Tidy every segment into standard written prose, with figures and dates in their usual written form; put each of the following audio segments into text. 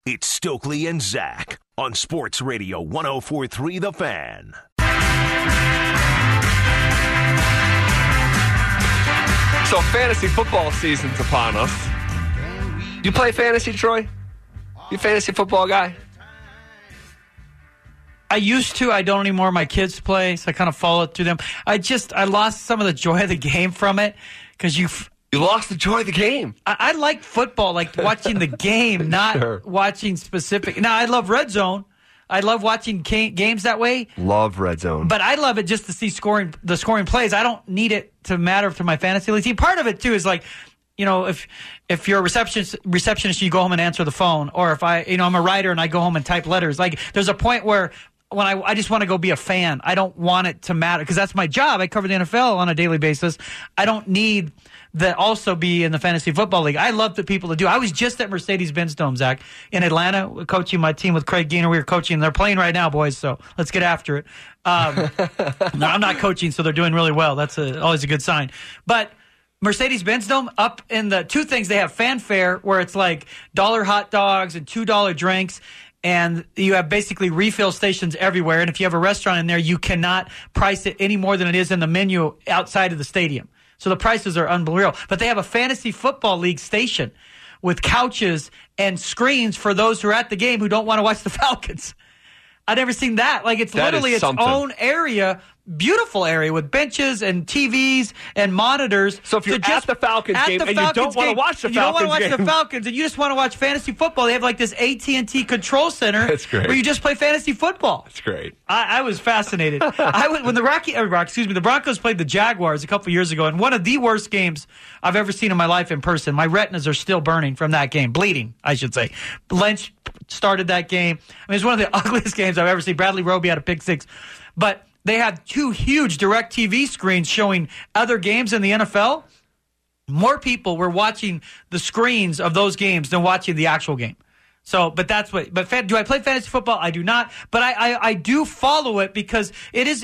It's Stokely and Zach on Sports Radio 104.3 The Fan. So fantasy football season's upon us. Do you play fantasy, Troy? You a fantasy football guy? I used to. I don't anymore. My kids play, so I kind of follow through them. I lost some of the joy of the game from it because you lost the joy of the game. I like football, like watching the game, not watching specific. Now, I love Red Zone. I love watching games that way. Love Red Zone. But I love it just to see the scoring plays. I don't need it to matter to my fantasy league team. Part of it, too, is like, you know, if you're a receptionist, you go home and answer the phone. Or if I'm a writer and I go home and type letters. Like, there's a point where when I just want to go be a fan. I don't want it to matter because that's my job. I cover the NFL on a daily basis. I don't need that also be in the fantasy football league. I love the people that do. I was just at Mercedes-Benz Dome, Zach, in Atlanta, coaching my team with Craig Geener. We were coaching. They're playing right now, boys, so let's get after it. No, I'm not coaching, so they're doing really well. That's always a good sign. But Mercedes-Benz Dome, up in the two things, they have fanfare where it's like $1 hot dogs and $2 drinks. And you have basically refill stations everywhere. And if you have a restaurant in there, you cannot price it any more than it is in the menu outside of the stadium. So the prices are unreal. But they have a fantasy football league station with couches and screens for those who are at the game who don't want to watch the Falcons. I've never seen that. Like, it's literally its own area, beautiful area with benches and TVs and monitors. So if you're at the Falcons game and you don't want to watch the Falcons game. You don't want to watch the Falcons and you just want to watch fantasy football, they have like this AT&T control center. That's great. Where you just play fantasy football. That's great. I was fascinated. When the Broncos played the Jaguars a couple years ago, and one of the worst games I've ever seen in my life in person. My retinas are still burning from that game. Bleeding, I should say. Lynch started that game. I mean, it's one of the ugliest games I've ever seen. Bradley Roby had a pick six. But they had two huge DirecTV screens showing other games in the NFL. More people were watching the screens of those games than watching the actual game. So, but do I play fantasy football? I do not. But I do follow it because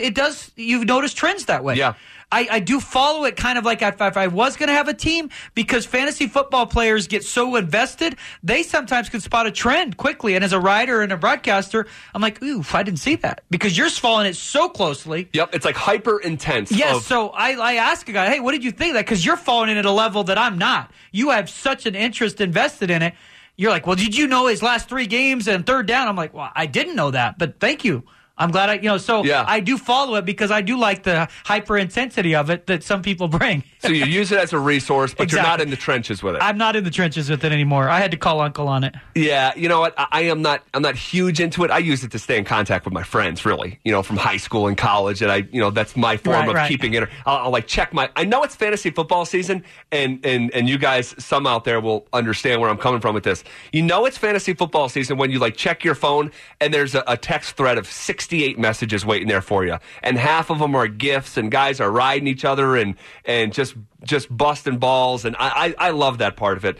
you've noticed trends that way. Yeah. I do follow it kind of like if I was going to have a team, because fantasy football players get so invested, they sometimes can spot a trend quickly. And as a writer and a broadcaster, I'm like, ooh, I didn't see that. Because you're following it so closely. Yep, it's like hyper intense. Yes, so I ask a guy, hey, what did you think of that? Because you're following it at a level that I'm not. You have such an interest invested in it. You're like, well, did you know his last 3 games and third down? I'm like, well, I didn't know that, but thank you. I'm glad I do follow it because I do like the hyper intensity of it that some people bring. So you use it as a resource, but Exactly. You're not in the trenches with it. I'm not in the trenches with it anymore. I had to call Uncle on it. Yeah, you know what? I'm not huge into it. I use it to stay in contact with my friends, really. You know, from high school and college, and that's my form of keeping it. I'll like check I know it's fantasy football season, and you guys, some out there will understand where I'm coming from with this. You know it's fantasy football season when you like check your phone and there's a text thread of 68 messages waiting there for you, and half of them are gifts, and guys are riding each other and just busting balls, and I love that part of it.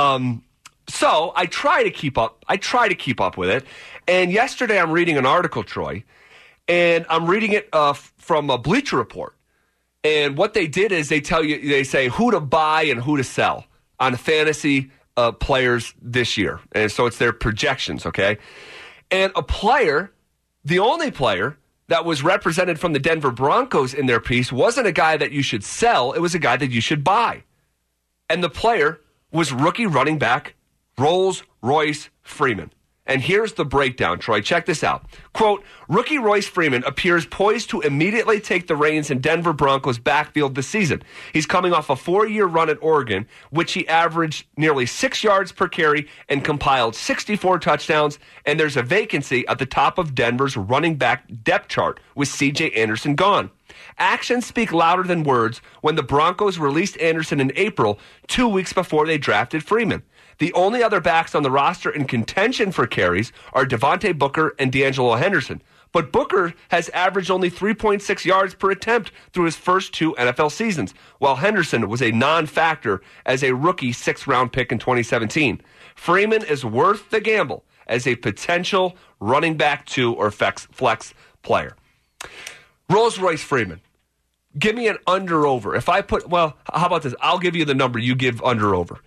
So I try to keep up. With it. And yesterday I'm reading an article, Troy, and I'm reading it from a Bleacher Report. And what they did is they say who to buy and who to sell on fantasy players this year, and so it's their projections. Okay, and the only player that was represented from the Denver Broncos in their piece wasn't a guy that you should sell. It was a guy that you should buy. And the player was rookie running back Rolls-Royce Freeman. And here's the breakdown, Troy. Check this out. Quote, rookie Royce Freeman appears poised to immediately take the reins in Denver Broncos backfield this season. He's coming off a 4-year run at Oregon, which he averaged nearly 6 yards per carry and compiled 64 touchdowns. And there's a vacancy at the top of Denver's running back depth chart with C.J. Anderson gone. Actions speak louder than words when the Broncos released Anderson in April, 2 weeks before they drafted Freeman. The only other backs on the roster in contention for carries are Devontae Booker and D'Angelo Henderson. But Booker has averaged only 3.6 yards per attempt through his first 2 NFL seasons, while Henderson was a non-factor as a rookie 6th-round pick in 2017. Freeman is worth the gamble as a potential running back 2 or flex player. Rolls-Royce Freeman. Give me an under-over. If I put, how about this? I'll give you the number. You give under-over.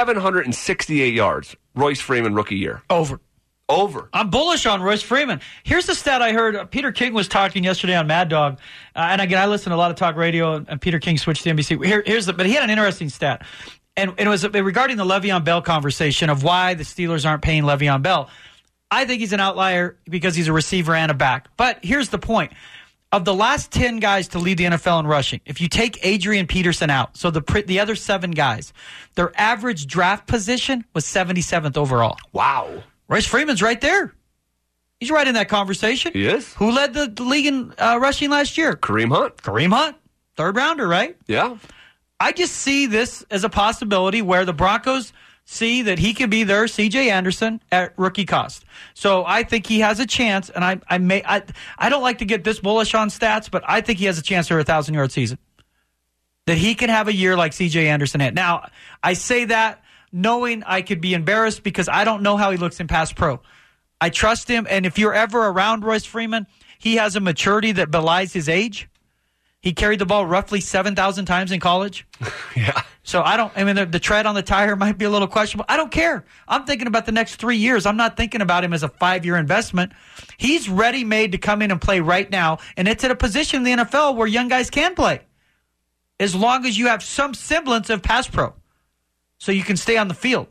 768 yards. Royce Freeman, rookie year. Over. I'm bullish on Royce Freeman. Here's the stat I heard. Peter King was talking yesterday on Mad Dog. And again, I listen to a lot of talk radio, and Peter King switched to NBC. But he had an interesting stat. And it was regarding the Le'Veon Bell conversation of why the Steelers aren't paying Le'Veon Bell. I think he's an outlier because he's a receiver and a back. But here's the point. Of the last 10 guys to lead the NFL in rushing, if you take Adrian Peterson out, so the other 7 guys, their average draft position was 77th overall. Wow. Royce Freeman's right there. He's right in that conversation. He is. Who led the league in rushing last year? Kareem Hunt. Third rounder, right? Yeah. I just see this as a possibility where the Broncos see that he could be their C.J. Anderson at rookie cost. So I think he has a chance, and I don't like to get this bullish on stats, but I think he has a chance for a 1,000-yard season. That he can have a year like C.J. Anderson had. Now, I say that knowing I could be embarrassed because I don't know how he looks in pass pro. I trust him, and if you're ever around Royce Freeman, he has a maturity that belies his age. He carried the ball roughly 7,000 times in college. Yeah. So the tread on the tire might be a little questionable. I don't care. I'm thinking about the next 3 years. I'm not thinking about him as a 5-year investment. He's ready-made to come in and play right now, and it's at a position in the NFL where young guys can play, as long as you have some semblance of pass pro, so you can stay on the field.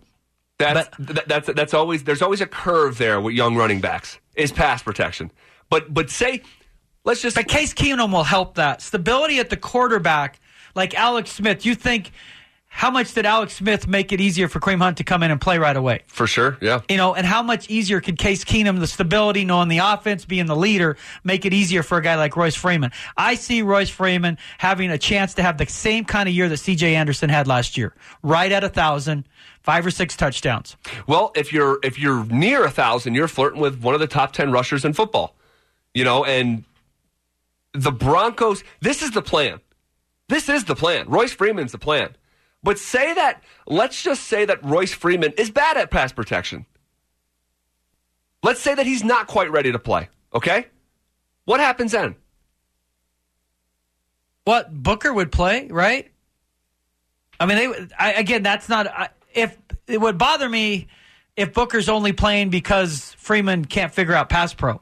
That's always, there's always a curve there with young running backs, is pass protection. But say, let's just... But Case Keenum will help that. Stability at the quarterback, like Alex Smith, you think... How much did Alex Smith make it easier for Kareem Hunt to come in and play right away? For sure, yeah. And how much easier could Case Keenum, the stability, knowing the offense, being the leader, make it easier for a guy like Royce Freeman? I see Royce Freeman having a chance to have the same kind of year that C.J. Anderson had last year. Right at 1,000, 5 or 6 touchdowns. Well, if you're near 1,000, you're flirting with one of the top 10 rushers in football. And the Broncos, this is the plan. Royce Freeman's the plan. But let's just say that Royce Freeman is bad at pass protection. Let's say that he's not quite ready to play, okay? What happens then? What, Booker would play, right? I mean, that's not... If it would bother me if Booker's only playing because Freeman can't figure out pass pro.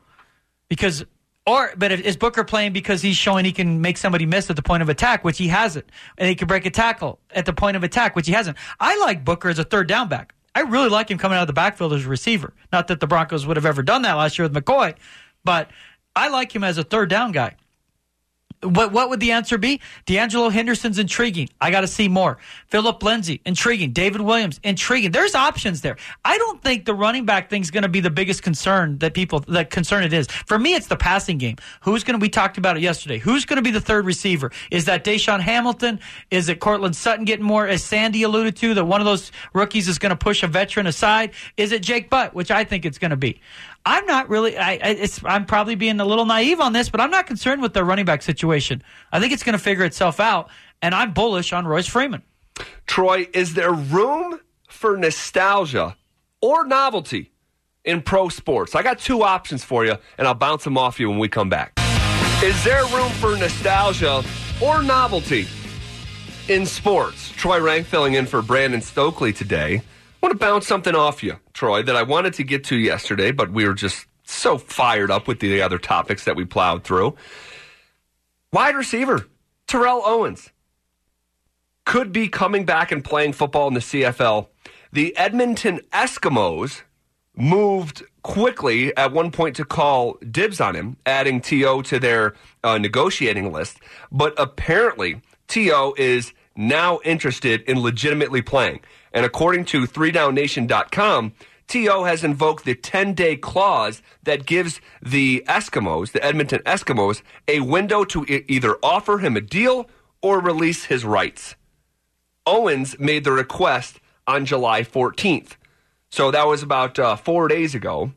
But is Booker playing because he's showing he can make somebody miss at the point of attack, which he hasn't, and he can break a tackle at the point of attack, which he hasn't? I like Booker as a third down back. I really like him coming out of the backfield as a receiver. Not that the Broncos would have ever done that last year with McCoy, but I like him as a third down guy. What would the answer be? D'Angelo Henderson's intriguing. I got to see more. Philip Lindsay, intriguing. David Williams, intriguing. There's options there. I don't think the running back thing's going to be the biggest concern that concern it is. For me, it's the passing game. We talked about it yesterday. Who's going to be the third receiver? Is that Deshaun Hamilton? Is it Cortland Sutton getting more, as Sandy alluded to, that one of those rookies is going to push a veteran aside? Is it Jake Butt, which I think it's going to be? I'm not really. I'm probably being a little naive on this, but I'm not concerned with the running back situation. I think it's going to figure itself out, and I'm bullish on Royce Freeman. Troy, is there room for nostalgia or novelty in pro sports? I got 2 options for you, and I'll bounce them off you when we come back. Is there room for nostalgia or novelty in sports? Troy Rank filling in for Brandon Stokely today. I want to bounce something off you, Troy, that I wanted to get to yesterday, but we were just so fired up with the other topics that we plowed through. Wide receiver, Terrell Owens, could be coming back and playing football in the CFL. The Edmonton Eskimos moved quickly at one point to call dibs on him, adding T.O. to their negotiating list. But apparently, T.O. is now interested in legitimately playing. And according to 3downnation.com, T.O. has invoked the 10-day clause that gives the Eskimos, the Edmonton Eskimos, a window to either offer him a deal or release his rights. Owens made the request on July 14th. So that was about 4 days ago.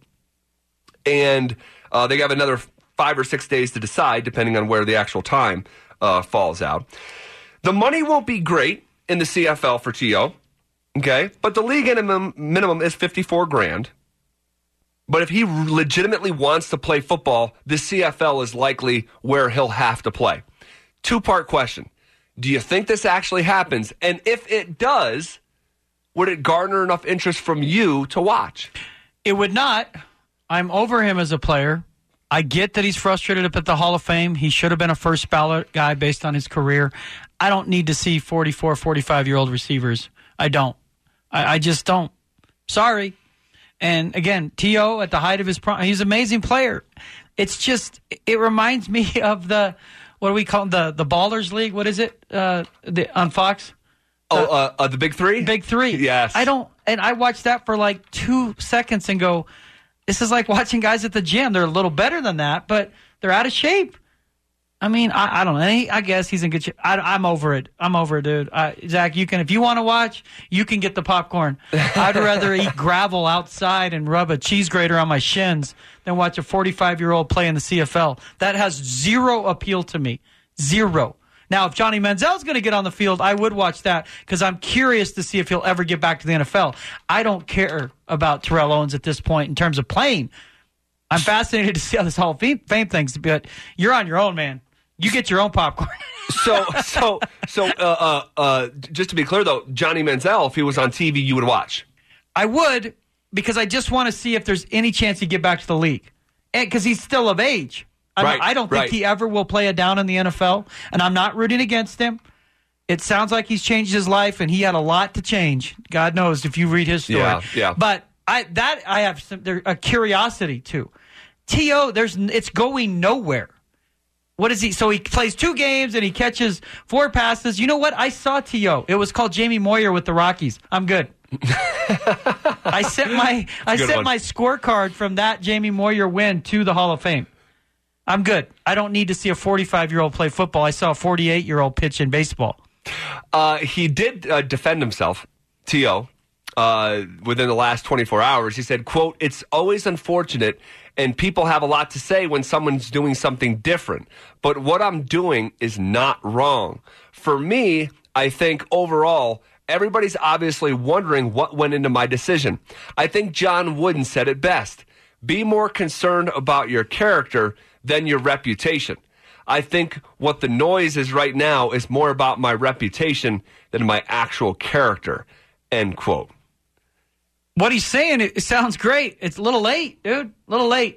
And they have another 5 or 6 days to decide, depending on where the actual time falls out. The money won't be great in the CFL for T.O., okay, but the league minimum is $54,000. But if he legitimately wants to play football, the CFL is likely where he'll have to play. Two-part question. Do you think this actually happens? And if it does, would it garner enough interest from you to watch? It would not. I'm over him as a player. I get that he's frustrated up at the Hall of Fame. He should have been a first ballot guy based on his career. I don't need to see 44, 45-year-old receivers. I don't. I just don't. Sorry. And again, T.O. at the height of his prime, he's an amazing player. It's just, it reminds me of the, what do we call them, the Ballers League? What is it on Fox? The Big Three? Big Three. Yes. I watched that for like 2 seconds and go, this is like watching guys at the gym. They're a little better than that, but they're out of shape. I mean, I don't know. I guess he's in good shape. I'm over it. I'm over it, dude. Zach, if you want to watch, you can get the popcorn. I'd rather eat gravel outside and rub a cheese grater on my shins than watch a 45-year-old play in the CFL. That has zero appeal to me. Zero. Now, if Johnny Manziel's going to get on the field, I would watch that because I'm curious to see if he'll ever get back to the NFL. I don't care about Terrell Owens at this point in terms of playing. I'm fascinated to see how this Hall of Fame thing's, but you're on your own, man. You get your own popcorn. So, just to be clear, though, Johnny Manziel, if he was on TV, you would watch. I would, because I just want to see if there's any chance he'd get back to the league. Because he's still of age. I don't think he ever will play a down in the NFL, and I'm not rooting against him. It sounds like he's changed his life, and he had a lot to change. God knows if you read his story. Yeah. But I have a curiosity, too. T.O., it's going nowhere. What is he? So he plays 2 games and he catches 4 passes. You know what? I saw T.O. It was called Jamie Moyer with the Rockies. I'm good. I sent my scorecard from that Jamie Moyer win to the Hall of Fame. I'm good. I don't need to see a 45-year-old play football. I saw a 48-year-old pitch in baseball. He did defend himself, T.O., within the last 24 hours. He said, quote, "It's always unfortunate and people have a lot to say when someone's doing something different. But what I'm doing is not wrong. For me, I think overall, everybody's obviously wondering what went into my decision. I think John Wooden said it best. Be more concerned about your character than your reputation. I think what the noise is right now is more about my reputation than my actual character." End quote. What he's saying, it sounds great. It's a little late, dude. A little late.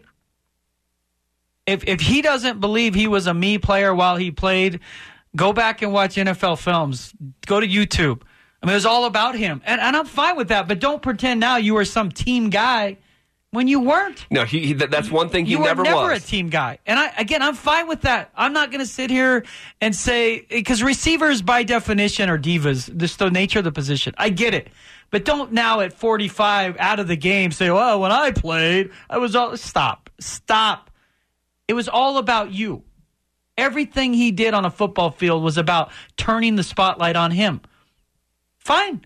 If he doesn't believe he was a me player while he played, go back and watch NFL films. Go to YouTube. I mean, it was all about him. And I'm fine with that, but don't pretend now you were some team guy when you weren't. No, that's one thing he never was. You were never a team guy. And I'm fine with that. I'm not going to sit here and say, because receivers by definition are divas. Just the nature of the position. I get it. But don't now at 45 out of the game say, well, when I played, I was all... Stop. It was all about you. Everything he did on a football field was about turning the spotlight on him. Fine.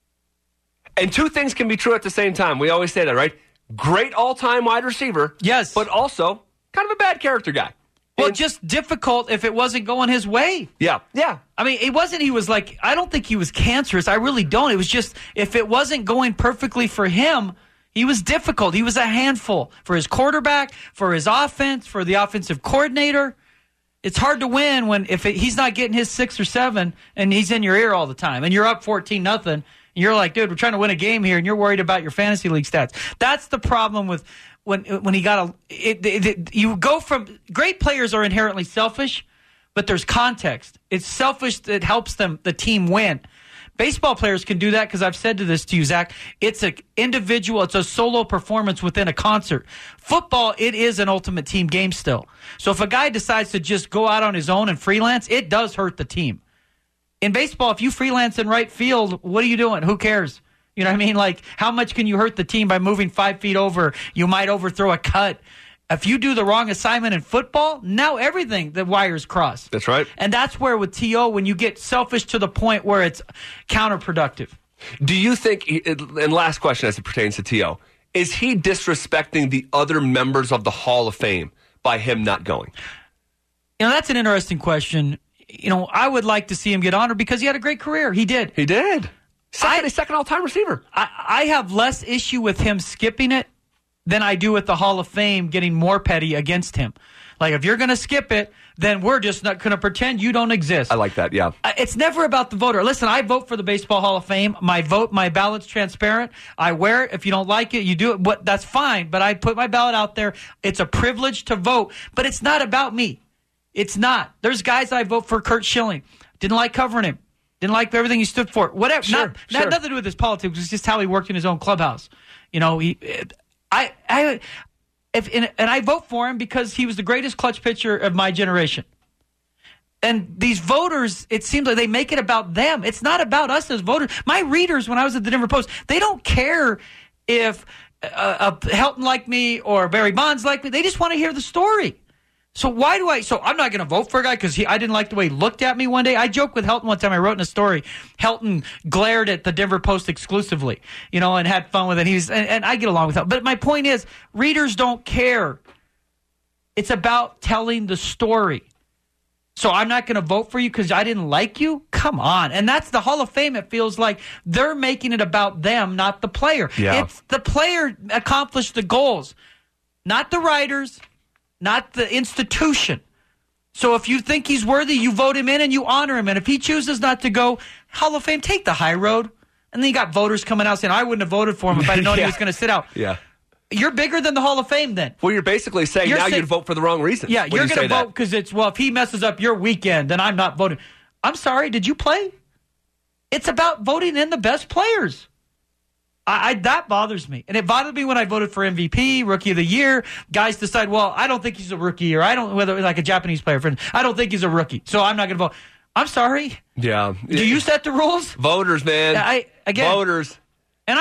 And 2 things can be true at the same time. We always say that, right? Great all-time wide receiver. Yes. But also kind of a bad character guy. Well, just difficult if it wasn't going his way. Yeah. I mean, I don't think he was cancerous. I really don't. It was just, if it wasn't going perfectly for him, he was difficult. He was a handful for his quarterback, for his offense, for the offensive coordinator. It's hard to win he's not getting his 6 or 7 and he's in your ear all the time and you're up 14-0. And you're like, dude, we're trying to win a game here and you're worried about your fantasy league stats. That's the problem with when he got you go from great players are inherently selfish, but there's context. It's selfish that helps the team win. Baseball players can do that because I've said this to you, Zach. It's an individual, it's a solo performance within a concert. Football, it is an ultimate team game still. So if a guy decides to just go out on his own and freelance, it does hurt the team. In baseball, if you freelance in right field, what are you doing? Who cares? You know what I mean? Like, how much can you hurt the team by moving 5 feet over? You might overthrow a cut. If you do the wrong assignment in football, now everything, the wires cross. That's right. And that's where with T.O., when you get selfish to the point where it's counterproductive. Do you think, and last question as it pertains to T.O., is he disrespecting the other members of the Hall of Fame by him not going? You know, that's an interesting question. You know, I would like to see him get honored because he had a great career. He did. Second all-time receiver. I have less issue with him skipping it than I do with the Hall of Fame getting more petty against him. Like, if you're going to skip it, then we're just not going to pretend you don't exist. I like that, yeah. It's never about the voter. Listen, I vote for the Baseball Hall of Fame. My ballot's transparent. I wear it. If you don't like it, you do it. That's fine, but I put my ballot out there. It's a privilege to vote, but it's not about me. It's not. There's guys I vote for. Curt Schilling. Didn't like covering him. Didn't like everything he stood for. Whatever. Sure. Nothing to do with his politics. It's just how he worked in his own clubhouse. You know, I vote for him because he was the greatest clutch pitcher of my generation. And these voters, it seems like they make it about them. It's not about us as voters. My readers, when I was at the Denver Post, they don't care if Helton liked me or Barry Bonds liked me. They just want to hear the story. So I'm not going to vote for a guy because I didn't like the way he looked at me one day. I joked with Helton one time. I wrote in a story, Helton glared at the Denver Post exclusively, and had fun with it. And I get along with Helton. But my point is, readers don't care. It's about telling the story. So I'm not going to vote for you because I didn't like you? Come on. And that's the Hall of Fame. It feels like they're making it about them, not the player. Yeah. It's the player accomplished the goals, not the writers, not the institution. So if you think he's worthy, you vote him in and you honor him. And if he chooses not to go, Hall of Fame, take the high road. And then you got voters coming out saying, I wouldn't have voted for him if I'd known he was going to sit out. Yeah. You're bigger than the Hall of Fame then. Well, you're basically saying you'd vote for the wrong reason. Yeah, you're going to vote because if he messes up your weekend, then I'm not voting. I'm sorry, did you play? It's about voting in the best players. That bothers me. And it bothered me when I voted for MVP, Rookie of the Year. Guys decide, well, I don't think he's a rookie, or whether like a Japanese player, I don't think he's a rookie, so I'm not going to vote. I'm sorry. Yeah. Do you set the rules? Voters, man. Voters. And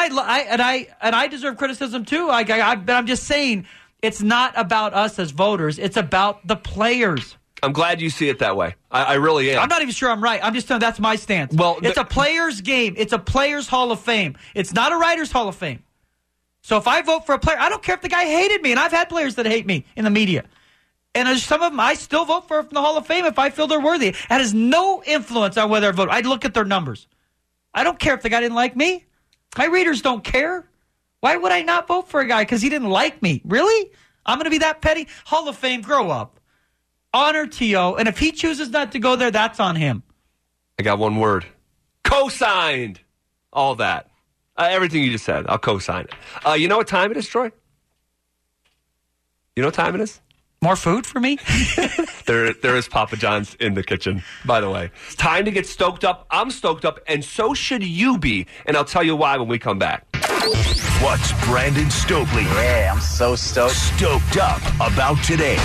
I deserve criticism too. But I'm just saying, it's not about us as voters. It's about the players. I'm glad you see it that way. I really am. I'm not even sure I'm right. I'm just telling that's my stance. Well, it's a player's game. It's a player's Hall of Fame. It's not a writer's Hall of Fame. So if I vote for a player, I don't care if the guy hated me, and I've had players that hate me in the media. And there's some of them I still vote for from the Hall of Fame if I feel they're worthy. It has no influence on whether I vote. I'd look at their numbers. I don't care if the guy didn't like me. My readers don't care. Why would I not vote for a guy because he didn't like me? Really? I'm going to be that petty? Hall of Fame, grow up. Honor T.O., and if he chooses not to go there, that's on him. I got one word. Co-signed. All that. Everything you just said, I'll co-sign it. You know what time it is, Troy? You know what time it is? More food for me? There is Papa John's in the kitchen, by the way. It's time to get stoked up. I'm stoked up, and so should you be. And I'll tell you why when we come back. What's Brandon Stokely? Yeah, I'm so stoked. Stoked up about today.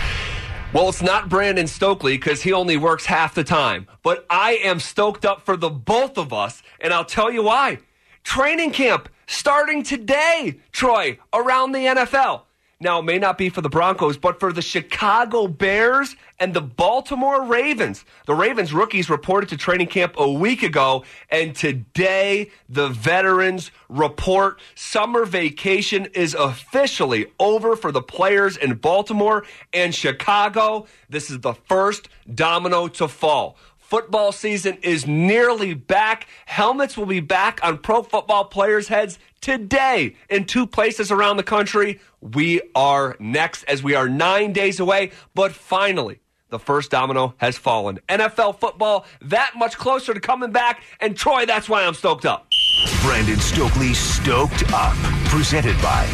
Well, it's not Brandon Stokely because he only works half the time. But I am stoked up for the both of us, and I'll tell you why. Training camp starting today, Troy, around the NFL. Now, it may not be for the Broncos, but for the Chicago Bears and the Baltimore Ravens. The Ravens rookies reported to training camp a week ago, and today the veterans report summer vacation is officially over for the players in Baltimore and Chicago. This is the first domino to fall. Football season is nearly back. Helmets will be back on pro football players' heads today in 2 places around the country. We are next as we are 9 days away. But finally, the first domino has fallen. NFL football that much closer to coming back. And Troy, that's why I'm stoked up. Brandon Stokely Stoked Up. Presented by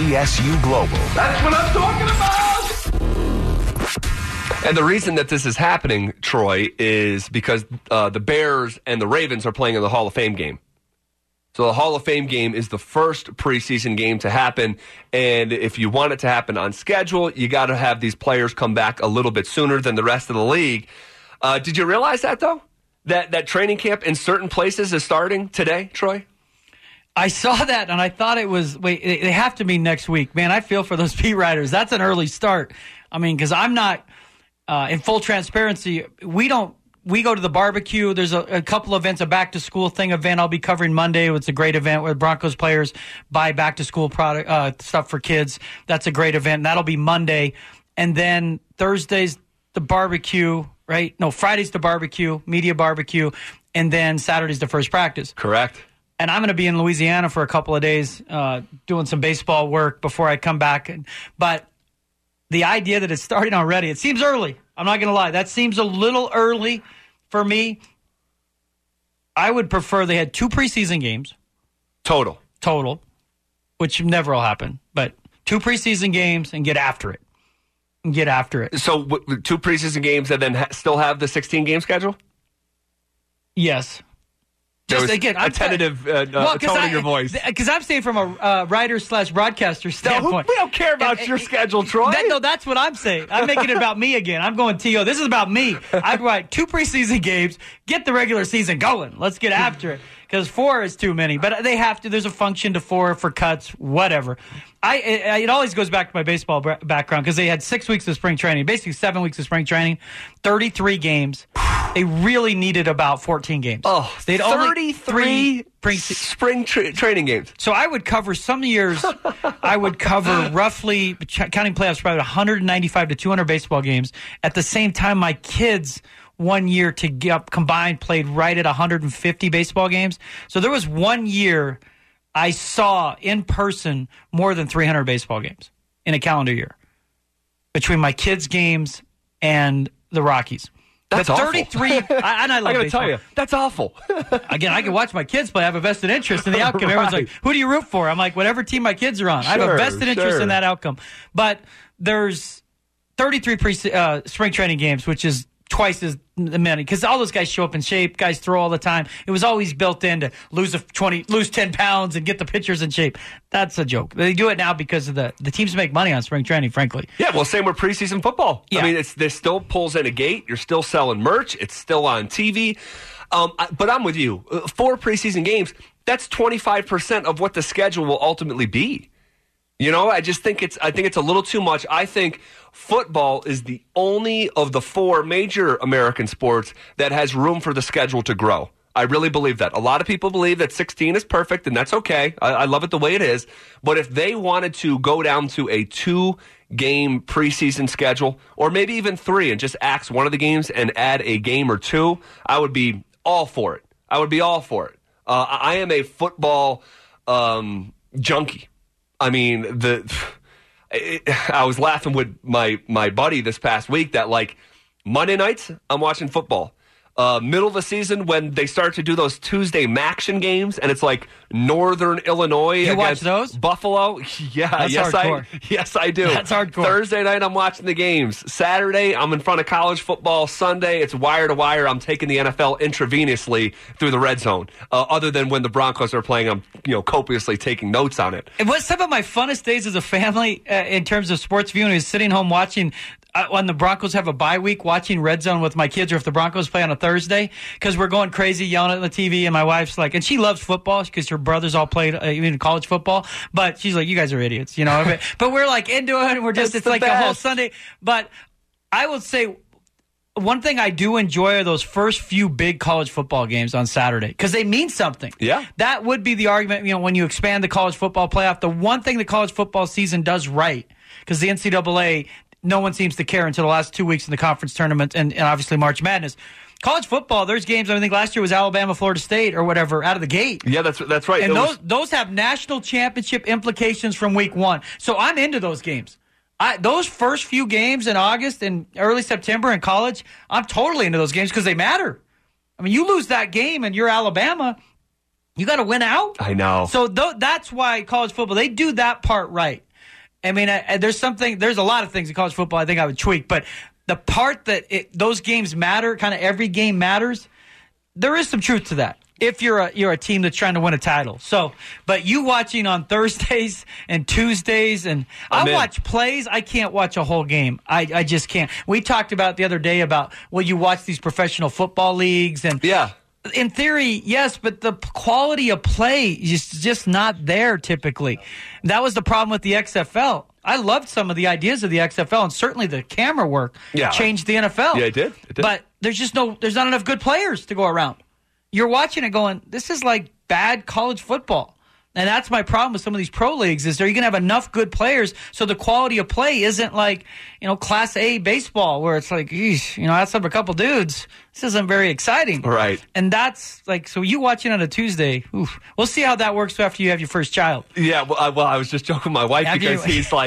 CSU Global. That's what I'm talking about! And the reason that this is happening, Troy, is because the Bears and the Ravens are playing in the Hall of Fame game. So the Hall of Fame game is the first preseason game to happen. And if you want it to happen on schedule, you got to have these players come back a little bit sooner than the rest of the league. Did you realize that, though? That training camp in certain places is starting today, Troy? I saw that, and I thought it was, they have to be next week. Man, I feel for those beat writers. That's an early start. I mean, because I'm not... in full transparency, we go to the barbecue. There's a couple events, a back-to-school event I'll be covering Monday. It's a great event where Broncos players buy back-to-school product stuff for kids. That's a great event. That'll be Monday. And then Thursday's the barbecue, right? No, Friday's the barbecue, media barbecue, and then Saturday's the first practice. Correct. And I'm going to be in Louisiana for a couple of days doing some baseball work before I come back. But the idea that it's starting already, it seems early. I'm not going to lie. That seems a little early for me. I would prefer they had 2 preseason games. Total. Which never will happen. But 2 preseason games and get after it. So 2 preseason games and then still have the 16-game schedule? Yes. Just again, a tentative tone in your voice. Because I'm saying from a writer/broadcaster standpoint. We don't care about your schedule, Troy. No, that's what I'm saying. I'm making it about me again. I'm going T.O. This is about me. I'd write 2 preseason games, get the regular season going. Let's get after it. Because 4 is too many. But they have to. There's a function to 4 for cuts, whatever. It always goes back to my baseball background because they had 6 weeks of spring training, basically 7 weeks of spring training, 33 games. They really needed about 14 games. Oh, they'd 33 spring training games. So I would cover some years. I would cover roughly, counting playoffs, probably 195 to 200 baseball games. At the same time, my kids 1 year combined played right at 150 baseball games. So there was 1 year I saw in person more than 300 baseball games in a calendar year between my kids' games and the Rockies. That's but 33, awful. And I love I gotta baseball. tell you, that's awful. Again, I can watch my kids play. I have a vested interest in the outcome. Right. Everyone's like, who do you root for? I'm like, whatever team my kids are on. I have a vested interest in that outcome. But there's 33 spring training games, which is twice as many because all those guys show up in shape. Guys throw all the time. It was always built in to lose 10 pounds and get the pitchers in shape. That's a joke. They do it now because of the teams make money on spring training, frankly. Yeah, well, same with preseason football. Yeah. I mean, there's still pulls in a gate. You're still selling merch. It's still on TV. But I'm with you. 4 preseason games, that's 25% of what the schedule will ultimately be. You know, I think it's a little too much. I think football is the only of the 4 major American sports that has room for the schedule to grow. I really believe that. A lot of people believe that 16 is perfect, and that's okay. I love it the way it is. But if they wanted to go down to a 2-game preseason schedule, or maybe even 3, and just axe one of the games and add a game or 2, I would be all for it. I am a football junkie. I mean, I was laughing with my buddy this past week that, like, Monday nights, I'm watching football. Middle of the season when they start to do those Tuesday Maction games, and it's like Northern Illinois you against watch those? Buffalo. Yeah, yes, I do. That's hardcore. Thursday night, I'm watching the games. Saturday, I'm in front of college football. Sunday, it's wire to wire. I'm taking the NFL intravenously through the red zone. Other than when the Broncos are playing, I'm copiously taking notes on it. And what's some of my funnest days as a family in terms of sports viewing is sitting home watching. When the Broncos have a bye week, watching Red Zone with my kids, or if the Broncos play on a Thursday, because we're going crazy yelling at the TV, and my wife's like, and she loves football because her brothers all played even college football, but she's like, you guys are idiots, but we're like into it, and we're just, it's like the whole Sunday. But I will say, one thing I do enjoy are those first few big college football games on Saturday because they mean something. Yeah. That would be the argument, when you expand the college football playoff. The one thing the college football season does right, because the NCAA, no one seems to care until the last 2 weeks in the conference tournament and obviously March Madness. College football, there's games, I think last year was Alabama, Florida State or whatever, out of the gate. Yeah, that's right. And those have national championship implications from week 1. So I'm into those games. Those first few games in August and early September in college, I'm totally into those games because they matter. I mean, you lose that game and you're Alabama, you got to win out. I know. So that's why college football, they do that part right. I mean, there's a lot of things in college football I think I would tweak, but the part that those games matter, kind of every game matters, there is some truth to that. If you're a team that's trying to win a title. So, but you watching on Thursdays and Tuesdays, and I watch plays. I can't watch a whole game. I just can't. We talked about the other day about, you watch these professional football leagues, and yeah. In theory, yes, but the quality of play is just not there typically. That was the problem with the XFL. I loved some of the ideas of the XFL, and certainly the camera work changed the NFL. Yeah, it did. But there's not enough good players to go around. You're watching it going, this is like bad college football. And that's my problem with some of these pro leagues is are you going to have enough good players so the quality of play isn't like, Class A baseball where it's like, that's up a couple dudes. This isn't very exciting. Right. And that's like, so you watching on a Tuesday, we'll see how that works after you have your first child. Yeah, well, I was just joking with my wife because he's like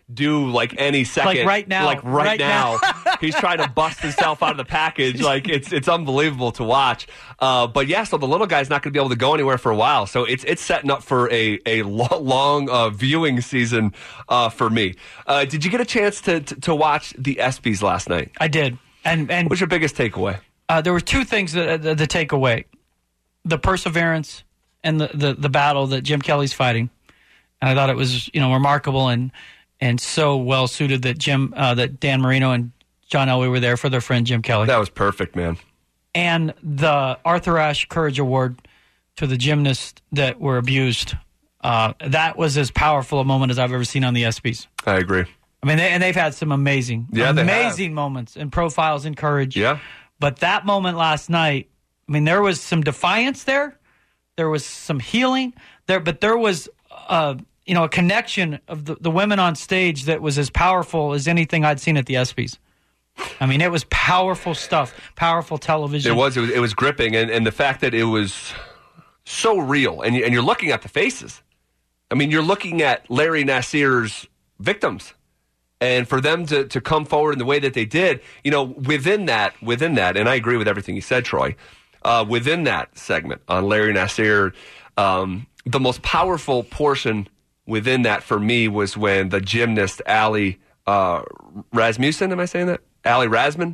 due like any second. Like right now. Like right now. He's trying to bust himself out of the package. Like it's unbelievable to watch. But yeah, so the little guy's not going to be able to go anywhere for a while. So it's setting up for a long viewing season for me. Did you get a chance to watch the ESPYs last night? I did. And what's your biggest takeaway? There were two things that the takeaway: the perseverance and the battle that Jim Kelly's fighting. And I thought it was remarkable and so well suited that that Dan Marino and John Elway were there for their friend Jim Kelly. That was perfect, man. And the Arthur Ashe Courage Award to the gymnasts that were abused. That was as powerful a moment as I've ever seen on the ESPYs. I agree. I mean, they've had some amazing moments and profiles in courage. Yeah. But that moment last night, I mean, there was some defiance there. There was some healing there, but there was a connection of the women on stage that was as powerful as anything I'd seen at the ESPYs. I mean, it was powerful stuff, powerful television. It was gripping, and the fact that it was so real, and you're looking at the faces. I mean, you're looking at Larry Nassar's victims, and for them to come forward in the way that they did, within that, and I agree with everything you said, Troy. Within that segment on Larry Nassar, the most powerful portion within that for me was when the gymnast Ali Rasmussen, am I saying that? Ali Reisman,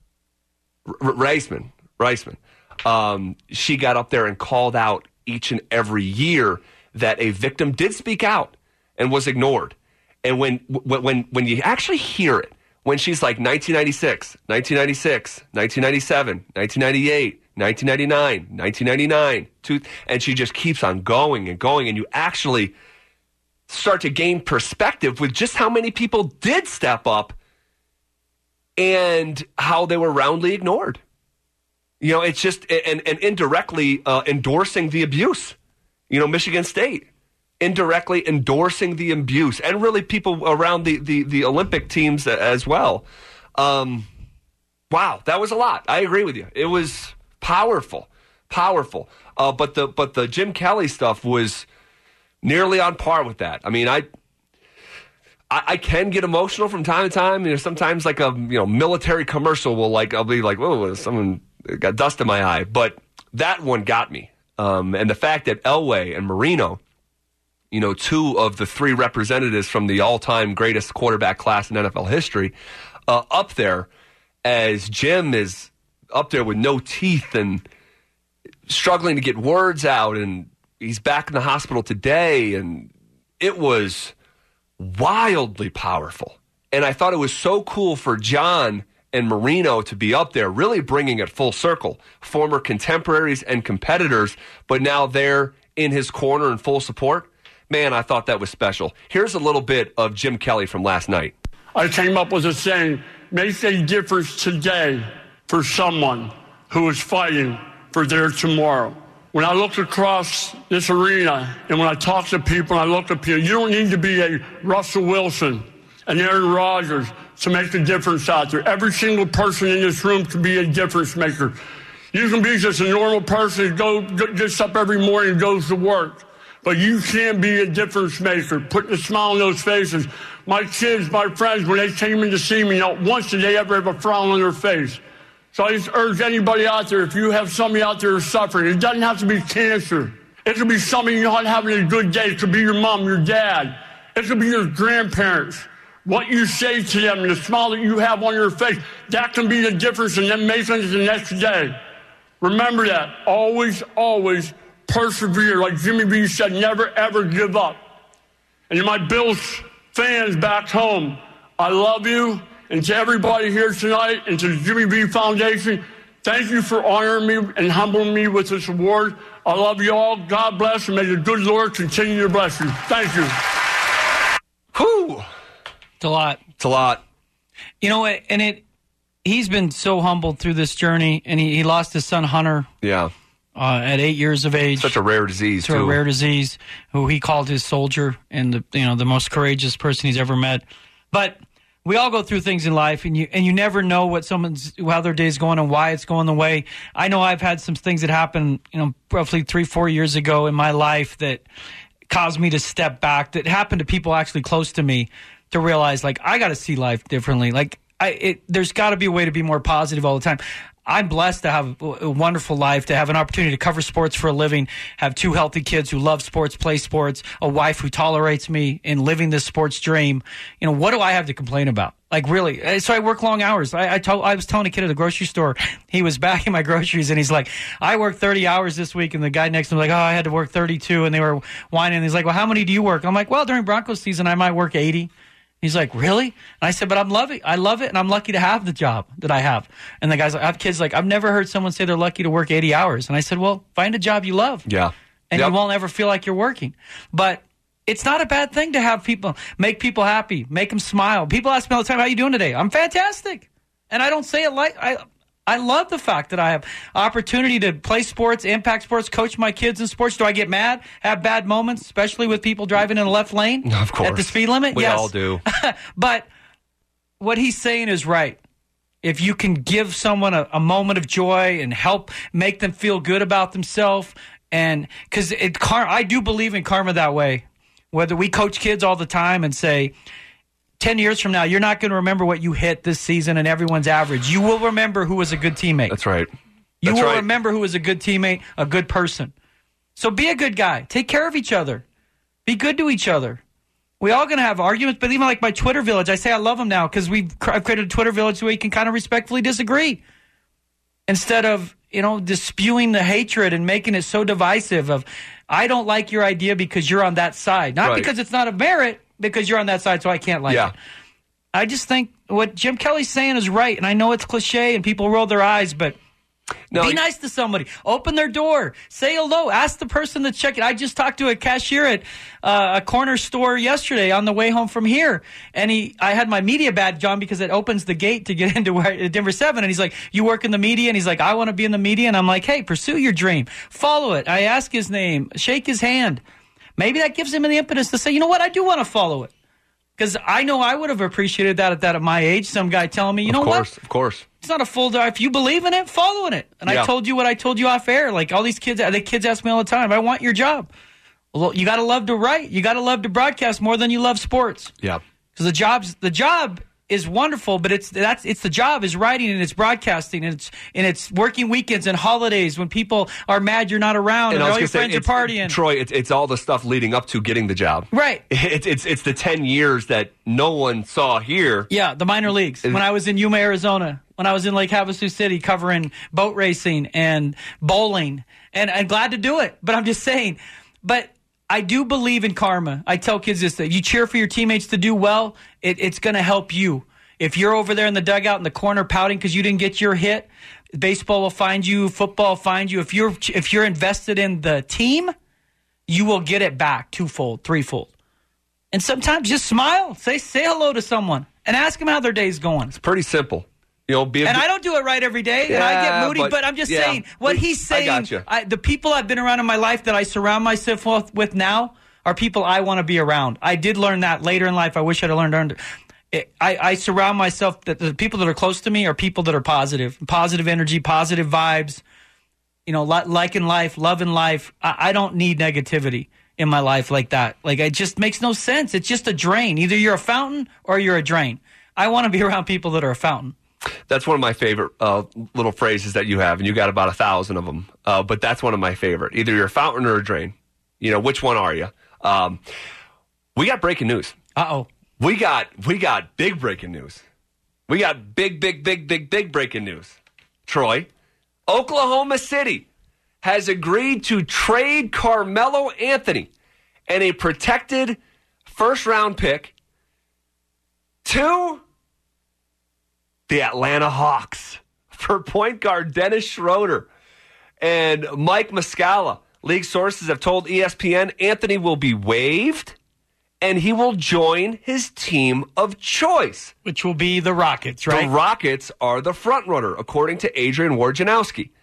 she got up there and called out each and every year that a victim did speak out and was ignored. And when you actually hear it, when she's like 1996, 1996, 1997, 1998, 1999, 1999, and she just keeps on going and going, and you actually start to gain perspective with just how many people did step up and how they were roundly ignored. It's just, and indirectly endorsing the abuse. Michigan State indirectly endorsing the abuse, and really people around the Olympic teams as well. Wow, that was a lot. I agree with you. It was powerful. But the Jim Kelly stuff was nearly on par with that. I mean, I can get emotional from time to time. Sometimes like a military commercial will I'll be like, whoa, someone got dust in my eye. But that one got me. And the fact that Elway and Marino, two of the three representatives from the all-time greatest quarterback class in NFL history, up there, as Jim is up there with no teeth and struggling to get words out, and he's back in the hospital today, and it was wildly powerful. And I thought it was so cool for John and Marino to be up there, really bringing it full circle. Former contemporaries and competitors, but now they're in his corner in full support. Man, I thought that was special. Here's a little bit of Jim Kelly from last night. I came up with a saying, make a difference today for someone who is fighting for their tomorrow. When I look across this arena and when I talk to people and I look at people, you don't need to be a Russell Wilson and Aaron Rodgers to make a difference out there. Every single person in this room can be a difference maker. You can be just a normal person who gets up every morning and goes to work. But you can be a difference maker, putting a smile on those faces. My kids, my friends, when they came in to see me, not once did they ever have a frown on their face. So I just urge anybody out there, if you have somebody out there who's suffering, it doesn't have to be cancer. It could be somebody not having a good day. It could be your mom, your dad. It could be your grandparents. What you say to them and the smile that you have on your face, that can be the difference in them making it the next day. Remember that. Always, always persevere. Like Jimmy B said, never, ever give up. And to my Bills fans back home, I love you. And to everybody here tonight and to the Jimmy B Foundation, thank you for honoring me and humbling me with this award. I love you all. God bless, and may the good Lord continue to bless you. Thank you. Whew. It's a lot. It's a lot. He's been so humbled through this journey, and he lost his son Hunter. Yeah. At 8 years of age. Such a rare disease, too. A rare disease, who he called his soldier and the most courageous person he's ever met. But we all go through things in life, and you never know how their day's going and why it's going the way. I know I've had some things that happened, roughly 3-4 years ago in my life that caused me to step back. That happened to people actually close to me. to realize, like, I got to see life differently. Like, there's got to be a way to be more positive all the time. I'm blessed to have a wonderful life, to have an opportunity to cover sports for a living, have 2 healthy kids who love sports, play sports, a wife who tolerates me in living this sports dream. You know, what do I have to complain about? Like, really? So I work long hours. I was telling a kid at the grocery store, he was bagging my groceries, and he's like, I worked 30 hours this week, and the guy next to him was like, I had to work 32, and they were whining. And he's like, well, how many do you work? I'm like, well, during Broncos season, I might work 80. He's like, really? And I said, but I love it, and I'm lucky to have the job that I have. And the guy's like, I have kids like, I've never heard someone say they're lucky to work 80 hours. And I said, well, find a job you love. Yeah. And you won't ever feel like you're working. But it's not a bad thing to have people, make people happy, make them smile. People ask me all the time, how you doing today? I'm fantastic. And I don't say it like, I love the fact that I have opportunity to play sports, impact sports, coach my kids in sports. Do I get mad, have bad moments, especially with people driving in the left lane? Of course. At the speed limit? We yes. all do. But what he's saying is right. If you can give someone a moment of joy and help make them feel good about themselves, and because I do believe in karma that way. Whether we coach kids all the time and say, 10 years from now, you're not going to remember what you hit this season and everyone's average. You will remember who was a good teammate. That's right. You will remember who was a good teammate, a good person. So be a good guy. Take care of each other. Be good to each other. We all going to have arguments, but even like my Twitter village, I say I love them now because I've created a Twitter village where you can kind of respectfully disagree. Instead of, just spewing the hatred and making it so divisive of, I don't like your idea because you're on that side. Not because it's not a merit, because you're on that side, so I can't like it. I just think what Jim Kelly's saying is right, and I know it's cliche and people roll their eyes, but be nice to somebody. Open their door. Say hello. Ask the person to check it. I just talked to a cashier at a corner store yesterday on the way home from here, and I had my media badge on because it opens the gate to get into Denver 7, and he's like, you work in the media? And he's like, I want to be in the media. And I'm like, hey, pursue your dream. Follow it. I ask his name. Shake his hand. Maybe that gives him the impetus to say, you know what, I do want to follow it. Because I know I would have appreciated that at my age. Some guy telling me, what? Of course. It's not a full die. If you believe in it, follow in it. And I told you what I told you off air. Like all these kids, the kids ask me all the time, I want your job. Well, you got to love to write. You got to love to broadcast more than you love sports. Yeah. Because the job is wonderful, but it's the job is writing and it's broadcasting and it's working weekends and holidays when people are mad you're not around and all your friends are partying. Troy, it's all the stuff leading up to getting the job. Right. It's the 10 years that no one saw here. Yeah, the minor leagues. When I was in Yuma, Arizona, when I was in Lake Havasu City covering boat racing and bowling, and I'm glad to do it. But I'm just saying, I do believe in karma. I tell kids this, that you cheer for your teammates to do well, it's going to help you. If you're over there in the dugout in the corner pouting because you didn't get your hit, baseball will find you, football will find you. If you're invested in the team, you will get it back twofold, threefold. And sometimes just smile, say hello to someone, and ask them how their day's going. It's pretty simple. I don't do it right every day, and I get moody, but I'm just saying, what he's saying, I gotcha. The people I've been around in my life that I surround myself with now are people I want to be around. I did learn that later in life. I wish I'd have learned. I surround myself, that the people that are close to me are people that are positive energy, positive vibes, like in life, love in life. I don't need negativity in my life like that. Like, it just makes no sense. It's just a drain. Either you're a fountain or you're a drain. I want to be around people that are a fountain. That's one of my favorite little phrases that you have, and you got about 1,000 of them. But that's one of my favorite. Either you're a fountain or a drain. Which one are you? We got breaking news. Uh-oh. We got big breaking news. We got big breaking news. Troy, Oklahoma City has agreed to trade Carmelo Anthony and a protected first-round pick to the Atlanta Hawks for point guard Dennis Schroeder. And Mike Muscala, league sources have told ESPN, Anthony will be waived and he will join his team of choice. Which will be the Rockets, right? The Rockets are the front runner, according to Adrian Wojnarowski.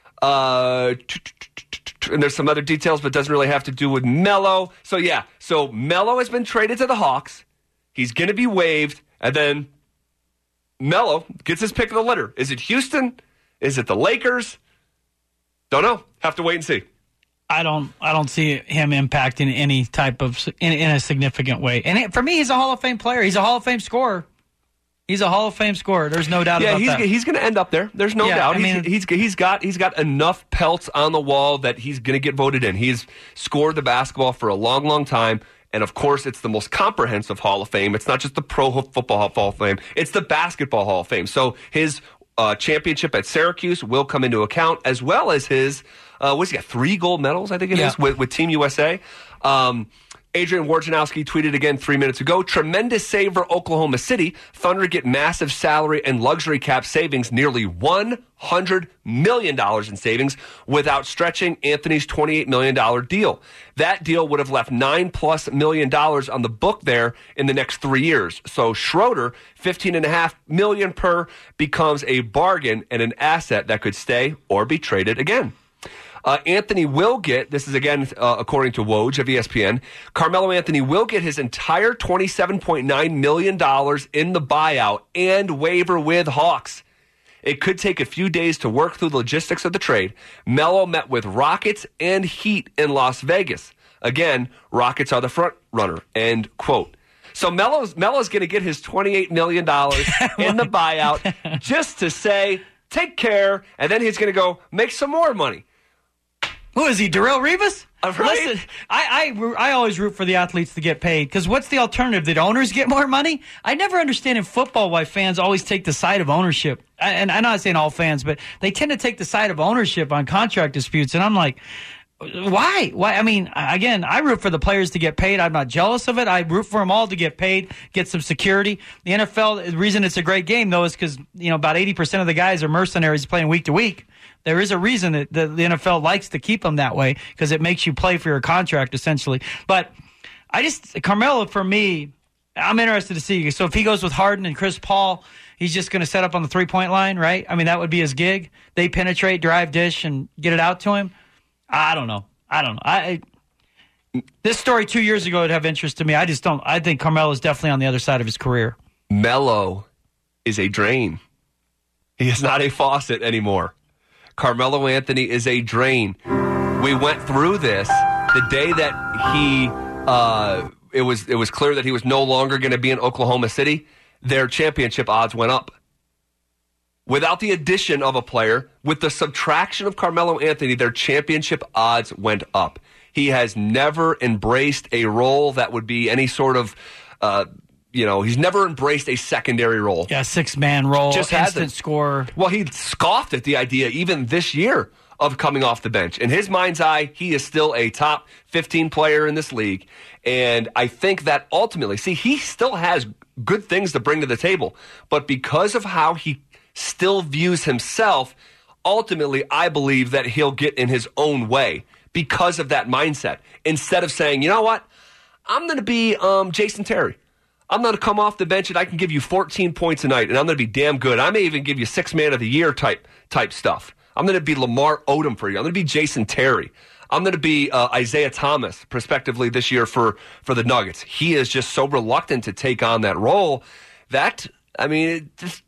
And there's some other details, but it doesn't really have to do with Melo. So Melo has been traded to the Hawks. He's going to be waived, and then Melo gets his pick of the litter. Is it Houston? Is it the Lakers? Don't know. Have to wait and see. I don't see him impacting any type of in a significant way. And for me, he's a Hall of Fame player. He's a Hall of Fame scorer. He's a Hall of Fame scorer. There's no doubt about that. He's going to end up there. There's no doubt. I mean, he's got enough pelts on the wall that he's going to get voted in. He's scored the basketball for a long, long time. And, of course, it's the most comprehensive Hall of Fame. It's not just the Pro Football Hall of Fame. It's the Basketball Hall of Fame. So his championship at Syracuse will come into account, as well as his, what's he got, 3 gold medals, I think it is, with Team USA. Adrian Wojnarowski tweeted again 3 minutes ago, tremendous save for Oklahoma City. Thunder get massive salary and luxury cap savings, nearly $100 million in savings without stretching Anthony's $28 million deal. That deal would have left $9+ million on the book there in the next 3 years. So Schroeder, $15.5 million per, becomes a bargain and an asset that could stay or be traded again. Anthony will get, this is again according to Woj of ESPN, Carmelo Anthony will get his entire $27.9 million in the buyout and waiver with Hawks. It could take a few days to work through the logistics of the trade. Melo met with Rockets and Heat in Las Vegas. Again, Rockets are the front runner, end quote. So Melo's going to get his $28 million in the buyout just to say, take care, and then he's going to go make some more money. Who is he, Darrelle Revis? Right? Listen, I always root for the athletes to get paid, because what's the alternative? Did owners get more money? I never understand in football why fans always take the side of ownership. And I'm not saying all fans, but they tend to take the side of ownership on contract disputes. And I'm like, why? I mean, again, I root for the players to get paid. I'm not jealous of it. I root for them all to get paid, get some security. The NFL, the reason it's a great game, though, is because, about 80% of the guys are mercenaries playing week to week. There is a reason that the NFL likes to keep them that way, because it makes you play for your contract, essentially. But Carmelo, for me, I'm interested to see. So if he goes with Harden and Chris Paul, he's just going to set up on the three-point line, right? I mean, that would be his gig. They penetrate, drive, dish, and get it out to him. I don't know. This story 2 years ago would have interest to me. I just don't. I think Carmelo is definitely on the other side of his career. Melo is a drain. He is not a faucet anymore. Carmelo Anthony is a drain. We went through this the day that it was clear that he was no longer going to be in Oklahoma City. Their championship odds went up. Without the addition of a player, with the subtraction of Carmelo Anthony, their championship odds went up. He has never embraced a role that would be any sort of he's never embraced a secondary role. Yeah, 6-man role, just instant scorer. Well, he scoffed at the idea even this year of coming off the bench. In his mind's eye, he is still a top 15 player in this league. And I think that ultimately, he still has good things to bring to the table. But because of how he still views himself, ultimately, I believe that he'll get in his own way because of that mindset. Instead of saying, you know what, I'm going to be Jason Terry. I'm going to come off the bench and I can give you 14 points a night, and I'm going to be damn good. I may even give you 6-man of the year type stuff. I'm going to be Lamar Odom for you. I'm going to be Jason Terry. I'm going to be Isaiah Thomas, prospectively, this year for the Nuggets. He is just so reluctant to take on that role that, that's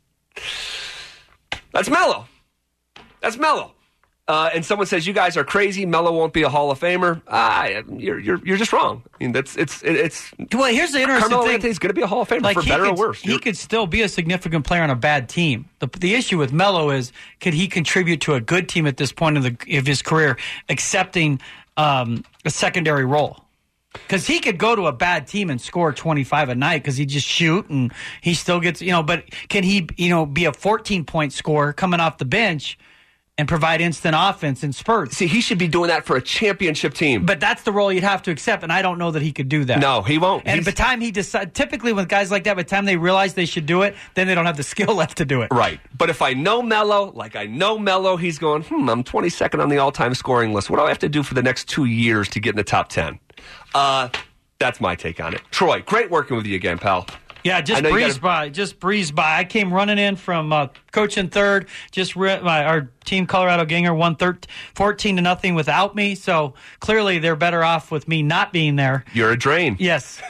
Melo. That's Melo. And someone says, you guys are crazy. Melo won't be a Hall of Famer. You're just wrong. I mean, it's. Well, here's the interesting Carmelo thing. Anthony's going to be a Hall of Famer, for better or worse. He could still be a significant player on a bad team. The issue with Melo is, could he contribute to a good team at this point of his career, accepting a secondary role? Because he could go to a bad team and score 25 a night because he just shoot and he still gets, but can he, be a 14-point scorer coming off the bench and provide instant offense in spurts? See, he should be doing that for a championship team. But that's the role you'd have to accept, and I don't know that he could do that. No, he won't. And by the time he decides, typically with guys like that, by the time they realize they should do it, then they don't have the skill left to do it. Right. But if I know Melo, he's going, I'm 22nd on the all-time scoring list. What do I have to do for the next 2 years to get in the top 10? That's my take on it. Troy, great working with you again, pal. Yeah, just breezed by. I came running in from coaching third. Our team, Colorado Ginger, won 14-0 without me. So clearly they're better off with me not being there. You're a drain. Yes,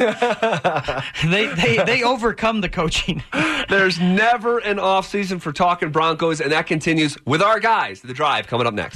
they overcome the coaching. There's never an off season for talking Broncos, and that continues with our guys. The Drive coming up next.